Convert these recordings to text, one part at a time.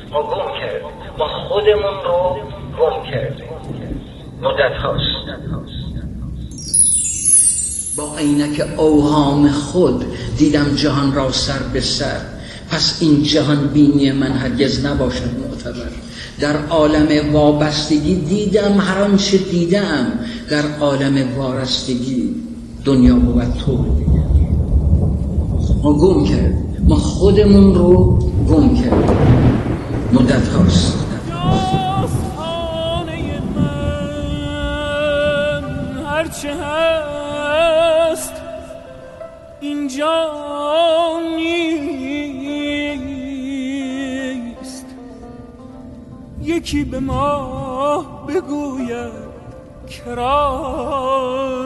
ما گم کردیم، ما خودمون رو گم کردیم. مدت هاست با عینک اوهام خود دیدم جهان را سر به سر، پس این جهان بینی من هرگز نباشد معتبر. در عالم وابستگی دیدم هر آنچه دیدم، در عالم وارستگی دنیا بود تو دیدم. ما گم کردیم، ما خودمون رو گم کردیم. مدت هاست داستانه من هرچه هست اینجا نیست. یکی به ما بگوید که راه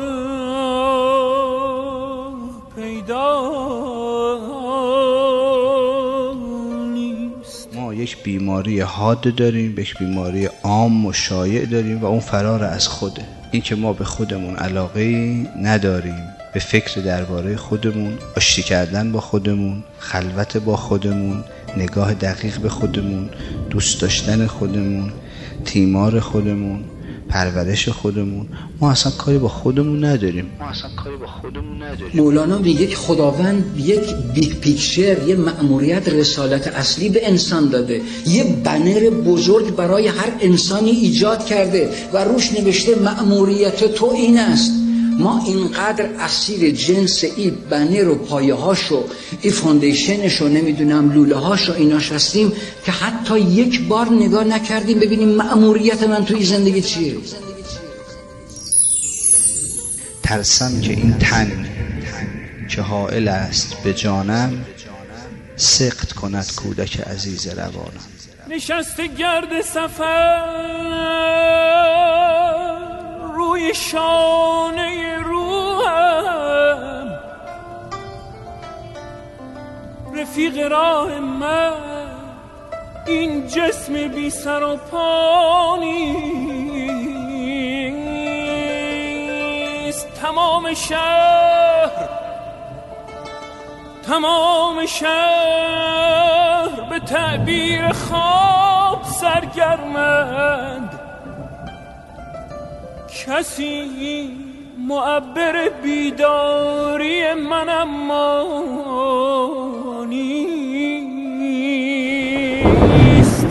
پیدا نیست. ما یک بیماری حاد داریم، یک بیماری عام و شایع داریم و اون فرار از خوده. این که ما به خودمون علاقه‌ای نداریم، به فکر درباره خودمون، آشتی کردن با خودمون، خلوت با خودمون، نگاه دقیق به خودمون، دوست داشتن خودمون، تیمار خودمون، پرورش خودمون. ما اصلا کاری با خودمون نداریم. مولانا میگه که خداوند یک بیگ پیکچر، یه مأموریت رسالت اصلی به انسان داده، یه بنر بزرگ برای هر انسانی ایجاد کرده و روش نوشته مأموریت تو این است. ما اینقدر اسیر جنس این بنر و پایه هاشو، این فاندیشنشو، نمیدونم لوله هاشو، ایناش هستیم که حتی یک بار نگاه نکردیم ببینیم مأموریت من توی زندگی چیه. ترسم که این تن که حائل است به جانم، سقط کند کودک عزیز روانم. نشسته گرد سفر روی شانه روحم، رفیق راه من این جسم بی سر و پا نیست. تمام شهر به تعبیر خواب سرگرمند، کسی معبر بیداری من اما نیست.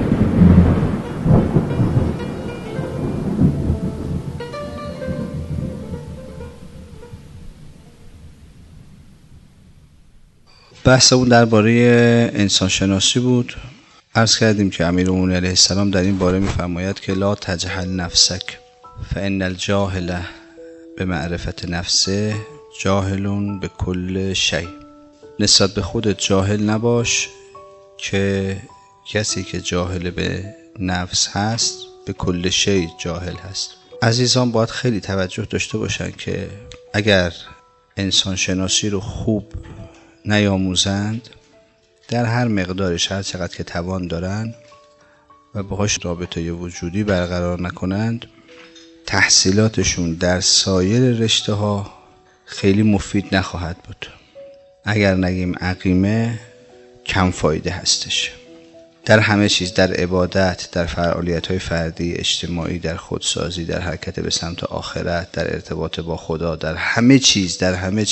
بحثمون درباره انسان شناسی بود. عرض کردیم که امیرالمومنین علیه السلام در این باره می‌فرماید که لا تجهل نفسک فان الجاهل به معرفت نفسه جاهل به کل شیء. نسبت به خودت جاهل نباش که کسی که جاهل به نفس هست به کل شیء جاهل هست. عزیزان باید خیلی توجه داشته باشن که اگر انسان شناسی رو خوب نیاموزند، در هر مقدارش، هر چقدر که توان دارن و باهاش رابطه وجودی برقرار نکنند، تحصیلاتشون در سایر رشته ها خیلی مفید نخواهد بود. اگر نگیم عقیمه، کم فایده هستش. در همه چیز، در عبادت، در فعالیت های فردی، اجتماعی، در خودسازی، در حرکت به سمت آخرت، در ارتباط با خدا، در همه چیز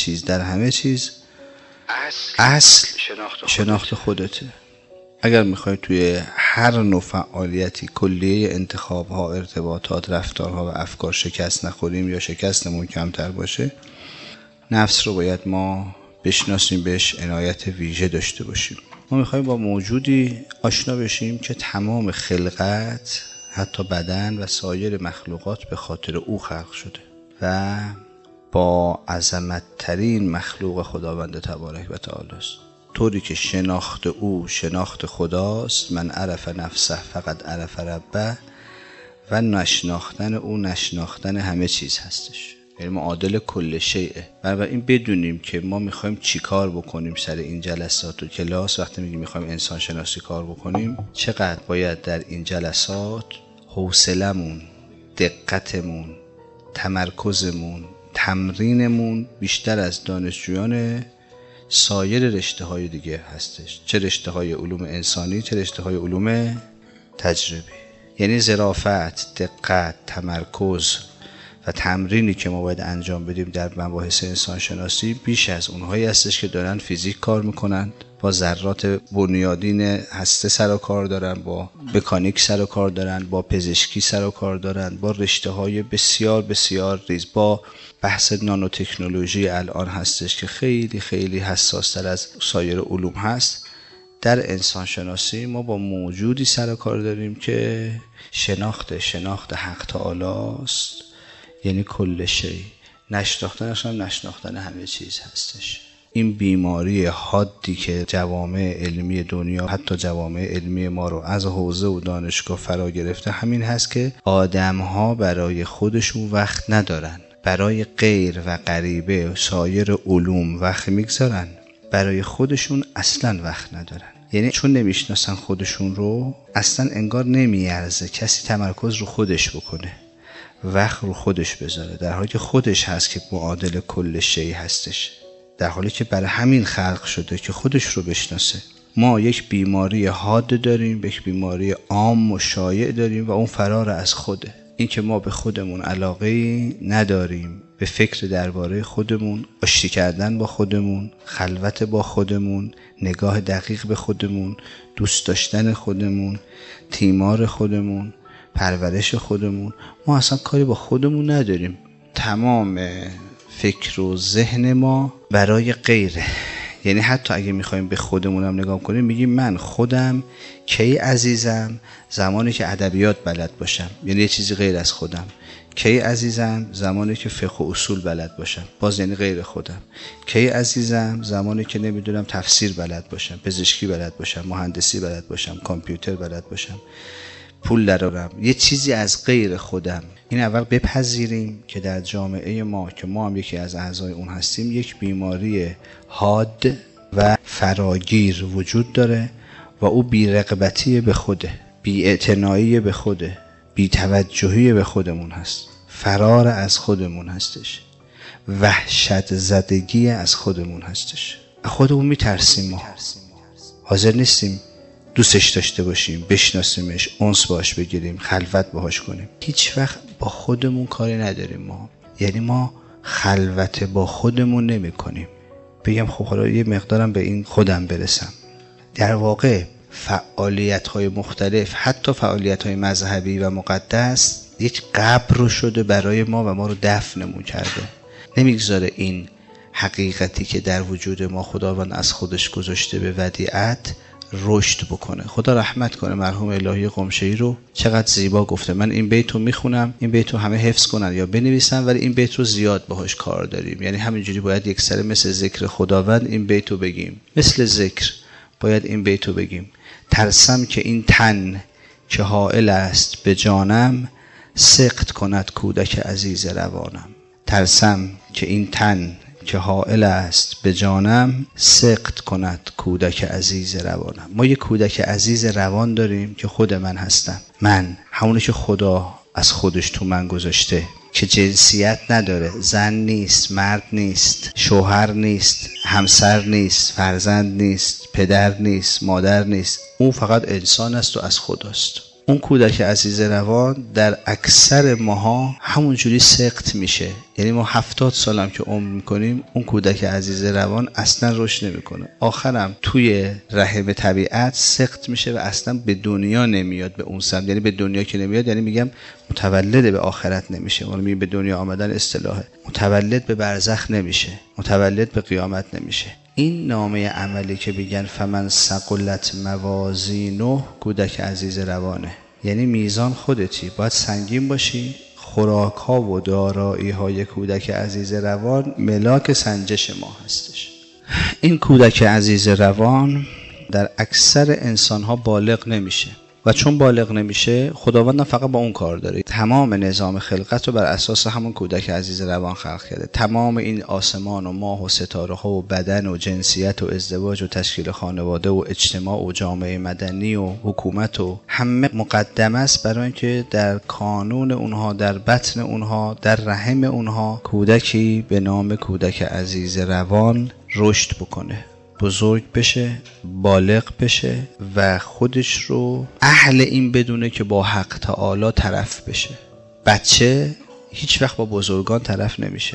اصل شناخت خودته. اگر میخوای توی هر نوع فعالیتی کلیه انتخاب‌ها، ارتباطات، رفتارها و افکار شکست نخوریم یا شکستمون کمتر باشه، نفس رو باید ما بشناسیم، بهش عنایت ویژه داشته باشیم. ما میخوایم با موجودی آشنا بشیم که تمام خلقت، حتی بدن و سایر مخلوقات به خاطر او خلق شده و با عظمت ترین مخلوق خداوند تبارک و تعالی است. طوری که شناخت او شناخت خداست، من عرف نفسه فقط عرف ربه، و نشناختن او نشناختن همه چیز هستش. یعنی معادل کل شیء. بنابراین بدونیم که ما میخوایم چی کار بکنیم سر این جلسات و کلاس. وقتی میگیم میخوایم انسان شناسی کار بکنیم، چقدر باید در این جلسات حوصلمون، دقتمون، تمرکزمون، تمرینمون بیشتر از دانشجویان سایر رشته های دیگه هستش، چه رشته های علوم انسانی چه رشته های علوم تجربی. یعنی ظرافت، دقت، تمرکز و تمرینی که ما باید انجام بدیم در مباحث انسانشناسی بیش از اونهایی هستش که دارن فیزیک کار میکنن، با ذرات بنیادین هسته سر و کار دارن، با مکانیک سر و کار دارن، با پزشکی سر و کار دارن، با رشته های بسیار بسیار ریز، با بحث نانوتکنولوژی الان هستش که خیلی خیلی حساس تر از سایر علوم هست. در انسانشناسی ما با موجودی سر و کار داریم که شناخت حق تعالی است، یعنی کل شی. نشناختنش هم نشناختن همه چیز هستش. این بیماری حادی که جوامع علمی دنیا، حتی جوامع علمی ما رو از حوزه و دانشگاه فرا گرفته، همین هست که آدم‌ها برای خودشون وقت ندارن، برای غیر و غریبه سایر علوم وقت میگذارن، برای خودشون اصلا وقت ندارن. یعنی چون نمیشناسن خودشون رو، اصلا انگار نمیارزه کسی تمرکز رو خودش بکنه، وقت رو خودش بذاره، در حالی که خودش هست که معادل کل شی هستش، در حالی که برای همین خلق شده که خودش رو بشناسه. ما یک بیماری حاد داریم، یک بیماری عام و شایع داریم و اون فرار از خوده. این که ما به خودمون علاقه نداریم، به فکر درباره خودمون، آشتی کردن با خودمون، خلوت با خودمون، نگاه دقیق به خودمون، دوست داشتن خودمون، تیمار خودمون، پرورش خودمون، ما اصلا کاری با خودمون نداریم. تمام فکر و ذهن ما برای غیره. یعنی حتی اگه میخوایم به خودمونم نگاه کنیم، میگیم من خودم کی عزیزم؟ زمانی که ادبیات بلد باشم، یعنی یه چیزی غیر از خودم. کی عزیزم؟ زمانی که فقه و اصول بلد باشم، باز یعنی غیر خودم. کی عزیزم؟ زمانی که نمیدونم تفسیر بلد باشم، پزشکی بلد باشم، مهندسی بلد باشم، کامپیوتر بلد باشم، پول دارم، یه چیزی از غیر خودم. این اول بپذیریم که در جامعه ما که ما هم یکی از اعضای اون هستیم، یک بیماری حاد و فراگیر وجود داره و او بی‌رغبتی به خوده، بی‌اعتنایی به خوده، بی‌توجهی به خودمون هست، فرار از خودمون هستش، وحشت زدگی از خودمون هستش. خودمون میترسیم، ما حاضر نیستیم دوستش داشته باشیم، بشناسیمش، انس باش بگیریم، خلوت باهاش کنیم. هیچ وقت با خودمون کاری نداریم ما. یعنی ما خلوت با خودمون نمی کنیم. بگم خب حالا یه مقدارم به این خودم برسم. در واقع فعالیت‌های مختلف، حتی فعالیت‌های مذهبی و مقدس، یک قبر رو شده برای ما و ما رو دفنمون کرده. نمیگذاره این حقیقتی که در وجود ما خداوند از خودش گذاشته به ودیعت رشد بکنه. خدا رحمت کنه مرحوم الهی قمشه‌ای رو، چقدر زیبا گفته. من این بیت رو میخونم، این بیت رو همه حفظ کنن یا بنویسن، ولی این بیت رو زیاد باهاش کار داریم. یعنی همینجوری باید یک سره مثل ذکر خداوند این بیت رو بگیم، مثل ذکر باید این بیت رو بگیم. ترسم که این تن که حائل است به جانم، سقط کند کودک عزیز روانم. ترسم که این تن که حائل است به جانم، سقط کند کودک عزیز روانم. ما یه کودک عزیز روان داریم که خود من هستم. من همونی که خدا از خودش تو من گذاشته، که جنسیت نداره، زن نیست، مرد نیست، شوهر نیست، همسر نیست، فرزند نیست، پدر نیست، مادر نیست. اون فقط انسان است و از خداست. اون کودک عزیز روان در اکثر ماها همونجوری سقط میشه. یعنی ما 70 سالم که عمر میکنیم، اون کودک عزیز روان اصلا رشد نمیکنه. آخرم توی رحم طبیعت سقط میشه و اصلا به دنیا نمیاد به اون سمت. یعنی به دنیا که نمیاد، یعنی میگم متولد به آخرت نمیشه. ما میگیم به دنیا آمدن اصطلاحه. متولد به برزخ نمیشه، متولد به قیامت نمیشه. این نامه عملی که بگن فمن ثقلت موازینه، کودک عزیز روانه. یعنی میزان خودتی، باید سنگین باشی. خوراک ها و دارایی های کودک عزیز روان ملاک سنجش ما هستش. این کودک عزیز روان در اکثر انسان ها بالغ نمیشه و چون بالغ نمیشه، خداوند فقط با اون کار داره. تمام نظام خلقت رو بر اساس همون کودک عزیز روان خلق کرده. تمام این آسمان و ماه و ستاره ها و بدن و جنسیت و ازدواج و تشکیل خانواده و اجتماع و جامعه مدنی و حکومت و همه مقدمه است برای اینکه در کانون اونها، در بطن اونها، در رحم اونها کودکی به نام کودک عزیز روان رشد بکنه، بزرگ بشه، بالغ بشه و خودش رو اهل این بدونه که با حق تعالی طرف بشه. بچه هیچ وقت با بزرگان طرف نمیشه.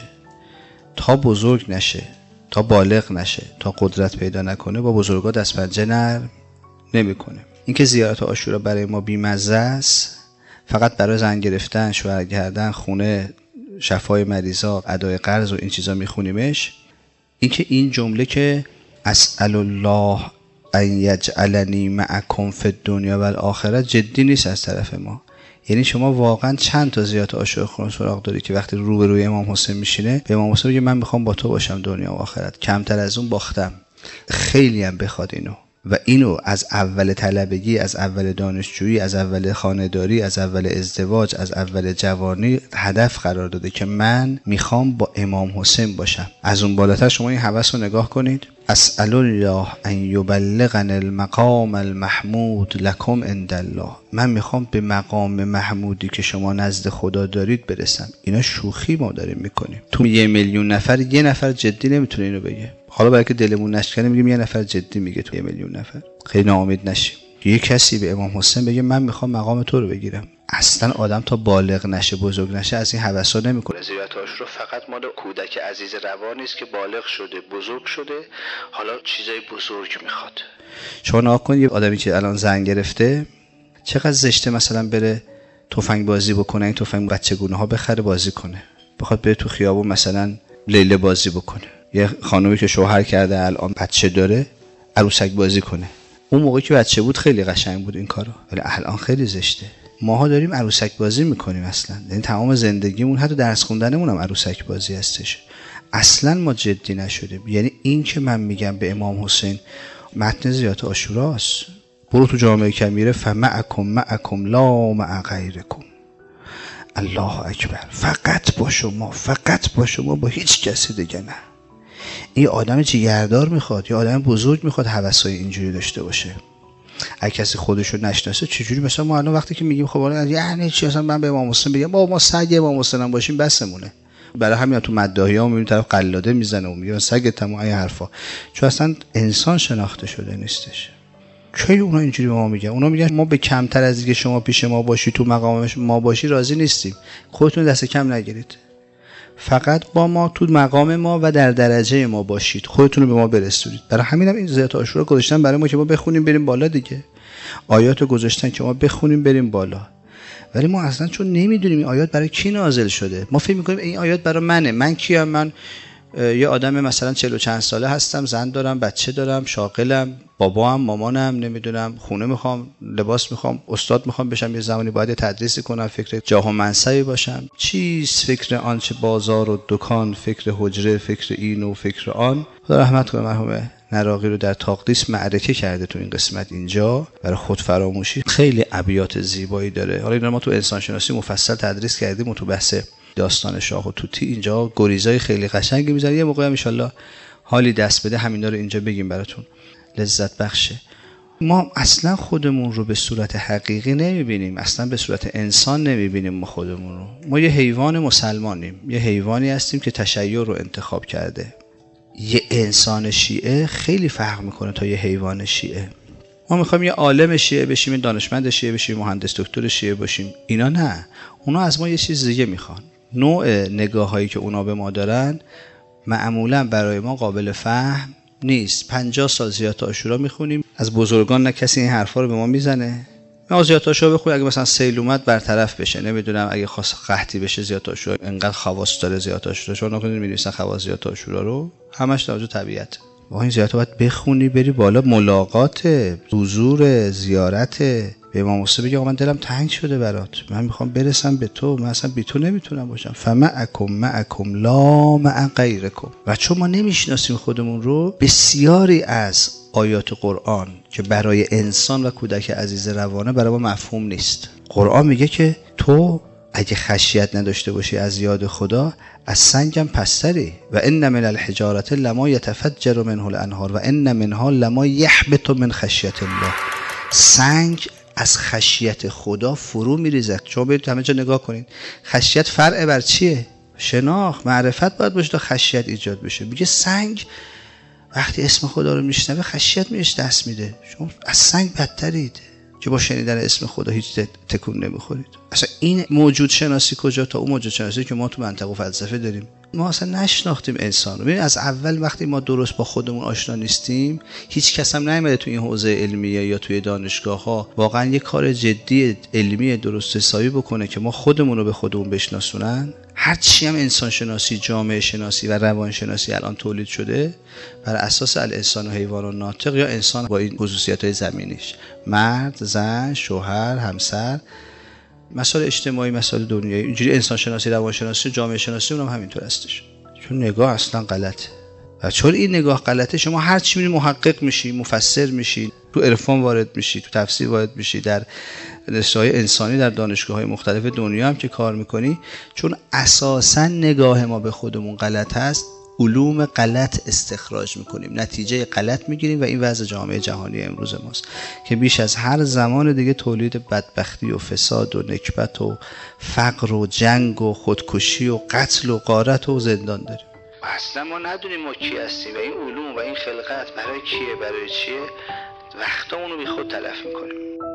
تا بزرگ نشه، تا بالغ نشه، تا قدرت پیدا نکنه با بزرگان دست پنجه نرم نمیکنه. اینکه زیارت عاشورا برای ما بی‌مزه است، فقط برای زن گرفتن، شوهر کردن، خونه، شفای مریضا، ادای قرض و این چیزا میخونیمش. اینکه این جمله که اسأل الله ان یجعلنی معکم فی الدنیا و الاخره جدی نیست از طرف ما. یعنی شما واقعا چند تا زیارت عاشورا خونه سراغ داری که وقتی روبروی امام حسین میشینه به امام حسین میگه من میخوام با تو باشم دنیا و آخرت، کمتر از اون باختم. خیلی هم بخواد اینو و اینو از اول طلبگی، از اول دانشجویی، از اول خانه‌داری، از اول ازدواج، از اول جوانی هدف قرار داده که من میخوام با امام حسین باشم. از اون بالاتر شما این هوس رو نگاه کنید. اسأل الله ان یبلغنی المقام المحمود لکم عند الله. من میخوام به مقام محمودی که شما نزد خدا دارید برسم. اینا شوخی ما داریم میکنیم. تو 1 میلیون نفر یه نفر جدی نمیتونه اینو بگه. حالا برای که دلمون نشکنه میگیم یه نفر جدی میگه تو 1 میلیون نفر. خیلی ناامید نشیم. یه کسی به امام حسین بگه من میخوام مقام تو رو بگیرم. اصلا آدم تا بالغ نشه، بزرگ نشه از این هوسا نمیکنه. زیارت عاشورا فقط مال کودک عزیز روان نیست که بالغ شده، بزرگ شده، حالا چیزای بزرگ میخواد. شما نگاه کن یه آدمی که الان زن گرفته چقدر زشته مثلا بره تفنگ بازی بکنه، این تفنگ بچگونه ها بخره بازی کنه، بخواد بره تو خیابون مثلا لیله بازی بکنه. یه خانومی که شوهر کرده الان بچه داره عروسک بازی کنه. اون موقعی که بچه بود خیلی قشنگ بود این کارو، ولی الان خیلی زشته. ماها داریم عروسک بازی میکنیم اصلا. یعنی تمام زندگیمون حتی درس خوندنمون هم عروسک بازی هستش. اصلا ما جدی نشدیم. یعنی این که من میگم به امام حسین متن زیارت عاشوراست، برو تو جامعه کمیره فمعکم لا مع غیرکم. الله اکبر. فقط با شما، فقط با شما، با هیچ کسی دیگه نه. این آدم جگردار میخواد، یا آدم بزرگ میخواد هوسای اینجوری داشته باشه. اگه کسی خودشو نشناسه چجوری مثلا ما الان وقتی که میگیم خب یعنی چی اصلا من به امام حسین بگم با ما سگ امام حسین هم باشیم بسمونه. برای همین تو مداحی‌ها میبینیم طرف قلاده میزنه و میگه سگ تمام این حرفا، چون اصلا انسان شناخته شده نیستش. کی اونا اینجوری به ما میگن؟ اونا میگن ما به کمتر از اینکه شما پیش ما باشی تو مقام ما باشی راضی نیستیم، خودتون دست کم نگیرید، فقط با ما تو مقام ما و در درجه ما باشید، خودتون رو به ما برسونید. برای همینم این زیارت عاشورا گذاشتن برای ما که ما بخونیم بریم بالا دیگه. آیاتو گذاشتن که ما بخونیم بریم بالا، ولی ما اصلا چون نمیدونیم این آیات برای کی نازل شده، ما فکر میکنیم این آیات برای منه. من کیم؟ من یه آدم مثلا 40 و چند ساله هستم، زن دارم، بچه دارم، شاغلم، بابام، مامانم، نمیدونم خونه میخوام، لباس میخوام، استاد میخوام بشم، یه زمانی باید تدریسی کنم، فکر جاه و منصبی باشم. چیست فکر آنچه بازار و دکان، فکر حجره، فکر این و فکر آن. خدا رحمت کنه مرحوم نراقی رو در تقدیس معرکه کرده تو این قسمت اینجا برای خود فراموشی. خیلی ابیات زیبایی داره. حالا اینا ما تو انسان شناسی مفصل تدریس کردیم و تو بحث داستان شاه و توتی اینجا گریزای خیلی قشنگی میذاره. یه موقع ان شاءالله حالی دست بده همینا رو اینجا بگیم براتون، لذت بخشه. ما اصلا خودمون رو به صورت حقیقی نمیبینیم، اصلا به صورت انسان نمیبینیم. ما خودمون رو، ما یه حیوان مسلمانیم، یه حیوانی هستیم که تشیع رو انتخاب کرده. یه انسان شیعه خیلی فرق میکنه تا یه حیوان شیعه. ما میخوایم یه عالم شیعه بشیم، یه دانشمند شیعه بشیم، مهندس دکتر شیعه باشیم. اینا نه، اونا از ما یه چیز دیگه میخوان. نوع نگاهایی که اونا به ما دارن معمولا برای ما قابل فهم نیست. 50 سال زیارت عاشورا میخونیم، از بزرگان نه کسی این حرفا رو به ما میزنه. ما زیارت عاشورا بخونیم اگه مثلا سیل اومد برطرف بشه، نمیدونم اگه خاص قحطی بشه زیارت عاشورا انقدر خواص داره زیارت عاشورا. شما نکنید می‌نویسن خواص زیارت عاشورا رو، همش در موضوع طبیعت. با این زیارت باید بخونی بری بالا، ملاقات، حضور، زیارت. به امام حسین بگی آقا من دلم تنگ شده برات، من میخوام برسم به تو، من اصلا بی تو نمیتونم باشم. فمعکم لا مع غیرکم. و چون ما نمیشناسیم خودمون رو، بسیاری از آیات قرآن که برای انسان و کودک عزیز روانه برای ما مفهوم نیست. قرآن میگه که تو اگه خشیت نداشته باشی از یاد خدا، از سنگم پستری. و ان من الحجارة لما یتفجر منه الانهار و ان منها لما یحبط من خشیت الله. سنگ از خشیت خدا فرو میریزد. شما برید همه جا نگاه کنید، خشیت فرع بر چیه؟ شناخت، معرفت باید باشه تا خشیت ایجاد بشه. میگه سنگ وقتی اسم خدا رو میشنوه خشیت میش دست میده. شما از سنگ بدترید که با شنیدن اسم خدا هیچ تکون نمیخورید. اصلا این موجود شناسی کجا تا اون موجود شناسی که ما تو منطق و فلسفه داریم. ما اصلا نشناختیم انسان رو. ببین از اول وقتی ما درست با خودمون آشنا نیستیم، هیچ کس هم نیامده تو این حوزه علمیه یا توی دانشگاه‌ها واقعا یه کار جدی علمی درست حسابی بکنه که ما خودمون رو به خودمون بشناسونن. هر چی هم انسان شناسی، جامعه شناسی و روان شناسی الان تولید شده بر اساس الانسان و حیوان و ناطق یا انسان با این خصوصیت‌های زمینیش، مرد، زن، شوهر، همسر، مسائل اجتماعی، مسائل دنیایی، اینجوری انسان شناسی، روان شناسی، جامعه شناسی اونم همینطور هستش. چون نگاه اصلا غلطه و چون این نگاه غلطه شما هر چی می‌بینی محقق میشی، مفسر میشی، تو عرفان وارد میشی، تو تفسیر وارد میشی، در رشته‌های انسانی در دانشگاه‌های مختلف دنیا هم که کار میکنی، چون اساساً نگاه ما به خودمون غلط هست، علوم غلط استخراج میکنیم، نتیجه غلط میگیریم و این وضع جامعه جهانی امروز ماست که بیش از هر زمان دیگه تولید بدبختی و فساد و نکبت و فقر و جنگ و خودکشی و قتل و غارت و زندان داریم. اصلا ما ندونیم ما کی هستیم و این علوم و این خلقت برای کیه، برای چیه، وقتمون رو بی خود تلف میکنیم.